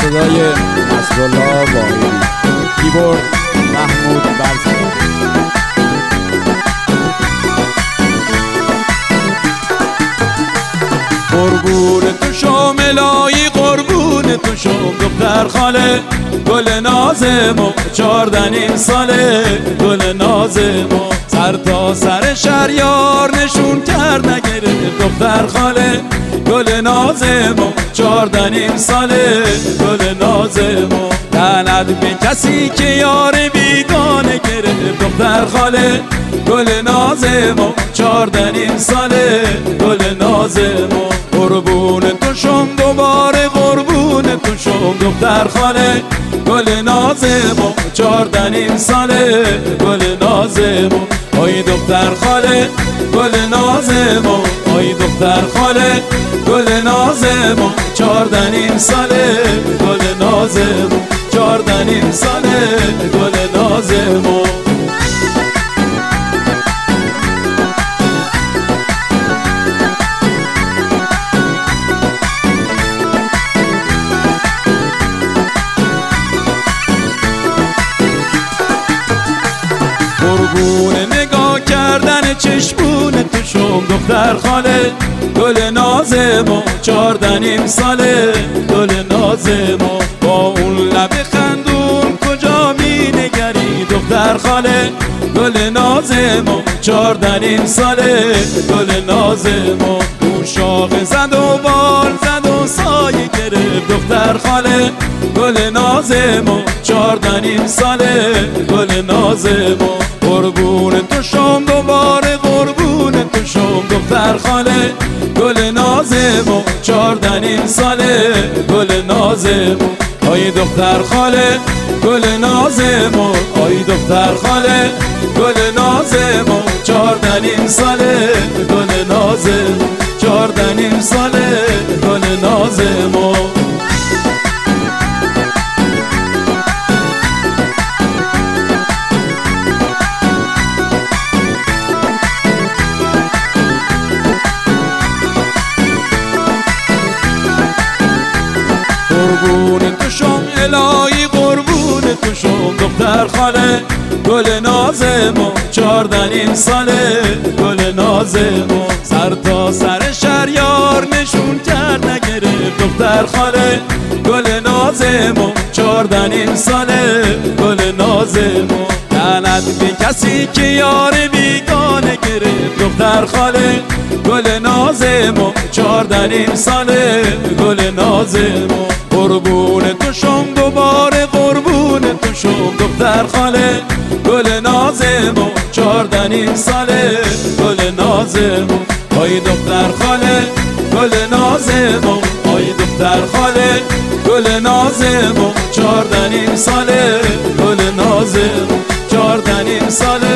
صدای نصرالله واحدی، کیبورد محمود برزنی. قربون تو شم الهی، قربون تو شم دختر خاله، گل نازمو 14 ساله، گل نازمو سر تا سر شهریار نشون کرد نگرفت دختر خاله، گل نازمو 14 ساله، گل نازمو لعنت به کسی که یار بیگانه گرفت دختر خاله، گل نازمو 14 ساله، گل نازمو قربون تو شم دوباره، قربون تو شم دختر خاله، گل نازمو 14 ساله، گل نازمو آی دختر خاله، گل نازمو آی دختر خاله، گل نازمو 14 ساله، گل نازمو 14 ساله، گل نازمو. قربون نگاه کردن چشمون تو شم دختر خاله، گل نازمو 14 ساله، گل نازمو با اون لب خندون کجا می نگری دختر خاله، گل نازمو 14 ساله، گل نازمو اون شاخ زد و بال زد و سایه گرفت دختر خاله، گل نازمو 14 ساله، گل نازمو قربون تو شم دوباره، قربون تو شم دختر خاله، گل نازمو 14 ساله، گل نازمو آی دختر خاله، گل نازمو آی دختر خاله، گل نازمو 14 ساله، گل نازمو 14 ساله، گل نازمو. قربون تو شم الهی، قربون تو شم دختر خاله، گل نازمو 14 ساله، گل نازمو سر تا سر شهریار نشون کرد نگرفت دختر خاله، گل نازمو 14 ساله، گل نازمو لعنت به کسی که یار بیگانه گرفت دختر خاله، گل نازمو 14 ساله، گل نازمو قربون تو شم دوباره، قربون تو شم دختر خاله، گل نازمو 14 ساله، گل نازمو آی دختر خاله، گل نازمو آی دختر خاله، گل نازمو 14 ساله، گل نازمو 14 ساله.